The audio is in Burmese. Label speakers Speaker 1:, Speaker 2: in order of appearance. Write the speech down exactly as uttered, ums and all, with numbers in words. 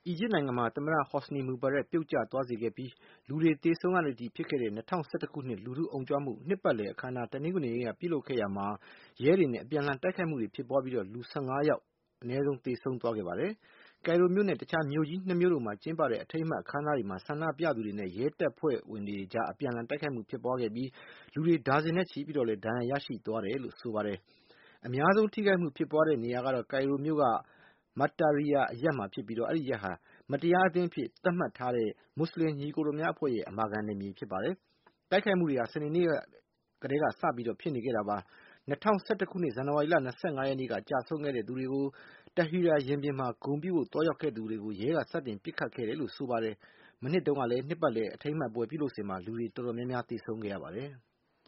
Speaker 1: အီဂျစ်နိုင်ငံမှာ သမ္မတ Hosni Mubarak ပြုတ်ကျသွားစေခဲ့ပြီး လူတွေသေဆုံးရတဲ့အထိဖြစ်ခဲ့တဲ့ ၂၀၁၁ ခုနှစ် လူထုအုံကြွမှု နှစ်ပတ်လည်အခမ်းအနား တနင်္ဂနွေနေ့က ပြုလုပ်ခဲ့ရာမှာ ရဲတွေနဲ့ အပြန်အလှန်တိုက်ခိုက်မှုတွေဖြစ်ပွားပြီး လူ ၁၅ ယောက် အနည်းဆုံး သေဆုံးသွားခဲ့ပါတယ်။ ကိုင်ရိုမြို့နဲ့ တခြားမြို့ကြီး ၂ မြို့တို့မှာ ကျင်းပတဲ့ အထိမ်းအမှတ် အခမ်းအနားတွေမှာ ဆန္ဒပြသူတွေနဲ့ ရဲတပ်ဖွဲ့ဝင်တွေကြား အပြန်အလှန်တိုက်ခိုက်မှုဖြစ်ပွားခဲ့ပြီး လူတွေ ဒါဇင်နဲ့ချီပြီး ဒဏ်ရာရရှိသွားတယ်လို့ ဆိုပါတယ်။ အများဆုံးထိခိုက်မှုဖြစ်ပွားတဲ့နေရာကတော့ ကိုင်ရိုမြို့က Mutayara အရပ်မှာဖြစ်ပြီး အဲဒီအရပ်ဟာ မတရားအသင်းအဖြစ် သတ်မှတ်ထားတဲ့ မွတ်ဆလင်ညီအကိုများအဖွဲ့ရဲ့ အမာခံနယ်မြေဖြစ်ပါတယ်။ တိုက်ခိုက်မှုတွေဟာ စနေနေ့ကတည်းက စပြီးဖြစ်နေခဲ့တာပါ။ ၂၀၁၁ ခုနှစ် ဇန်နဝါရီလ ၂၅ ရက်နေ့က ကျဆုံးခဲ့တဲ့သူတွေကို Tahrir ရင်ပြင်မှာ ဂုဏ်ပြုဖို့ သွားရောက်ခဲ့သူတွေကို ရဲက စတင်ပစ်ခတ်ခဲ့တယ်လို့ ဆိုပါတယ်။ မနှစ်တုန်းကလည်း နှစ်ပတ်လည်အထိမ်းအမှတ်ပွဲပြုလုပ်စဉ်မှာ လူတွေတော်တော်များများ သေဆုံးခဲ့ရပါတယ်။